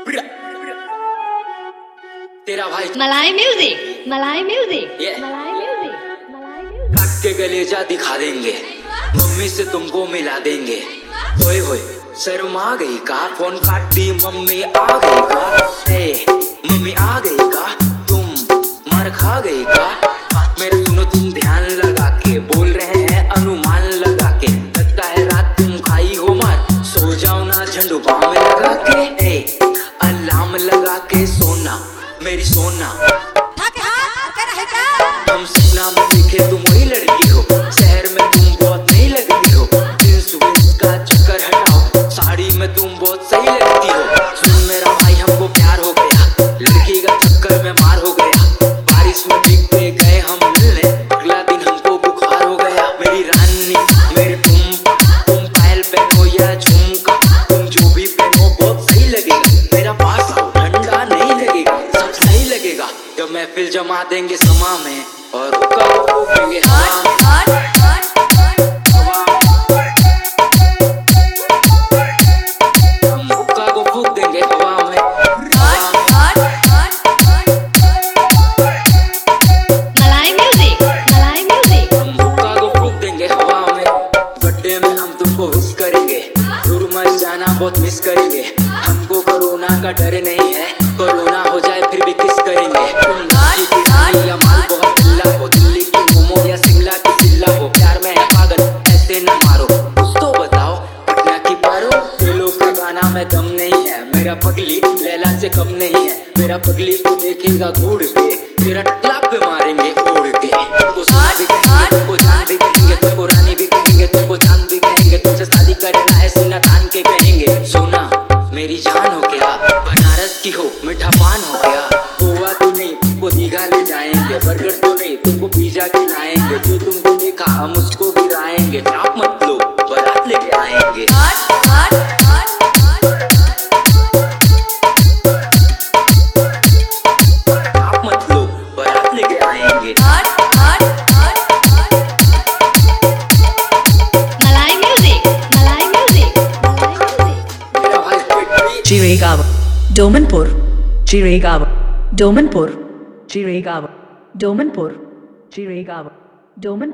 तेरा भाई Malai music, Malai music, Yeah. Malai music, Malai music. काट के गलेजा दिखा देंगे, मम्मी से तुमको मिला देंगे। होए होए शर्म आ गई का, फोन काट दी मम्मी आ गई का। ए मम्मी आ गई का, तुम मार खा गई का। बात मेरा सुनो तुम ध्यान लगा के, बोल रहे हैं अनुमान लगा के। लगता है रात तुम खाई हो मार, सो जाओ ना झंडू बाम में लगा के। ए अलार्म लगा के सोना मेरी सोना। हम सपना में देखे तुम वही लड़की हो, शहर में तुम बहुत नहीं लगती हो। दिल सुबह का चक्कर हटाओ, साड़ी में तुम बहुत सही लगती हो। सुन मेरा भाई हमको प्यार हो गया, लड़की का चक्कर में मार हो गया। बारिश में भीगते गए हम मिलने, अगला दिन हमको बुखार हो गया। मेरी रानी मेरी तुम पायल पहनो या झुमका, तुम जो भी पहनो बहुत सही लगेगा। मेरा पास आओ ठंडा नहीं लगेगा, सब सही लगेगा। जब महफिल जमा देंगे समा में और हुक्का फूकेंगे हवा में। हम हुक्का को फूक देंगे हवा में। मलाई म्यूजिक, मलाई म्यूजिक। हम हुक्का को फूक देंगे हवा में। बर्थडे में हम तुमको विश करेंगे, दूर मत जाना बहुत मिस करेंगे। हमको कोरोना का डर नहीं है, कोरोना हो जाए फिर भी किस करेंगे। तुम नाची की रानी या माल बहुत चिल्ला हो, दिल्ली की मोमो या शिमला की चिल्ला हो। प्यार में है पागल ऐसे न मारो, कुछ तो बताओ पटना की पारो। दिलों का गाना में दम नहीं है, मेरा पगली लैला से कम नहीं है। मेरा पगली को देखेगा घूर के, तेरा टकला पे मारेंगे उड़ के। तुमको सोना भी कहेंगे, तुमको जान भी कहेंगे, तुमको रानी भी कहेंगे, तुमको चांद भी कहेंगे। तुमसे शादी करना है सीना तान के कहेंगे। सोना मेरी जान हो गया, बनारस की हो मीठा पान हो गया। गोवा तो नहीं तुमको दीघा ले जाएंगे, बर्गर तो नहीं तुमको पिज्जा खिलाएंगे। जो तुमको देखा हम उसको गिराएंगे। आप मत लो बारात लेके आएंगे। आप मत लो बारात लेके आएंगे। मलाई music, Malai music, Malai music. मेरा भाई पेट Chirigava, Domanpur, Chirigava, Domanpur, Chirigava, Domanpur, Chirigava, Domanpur.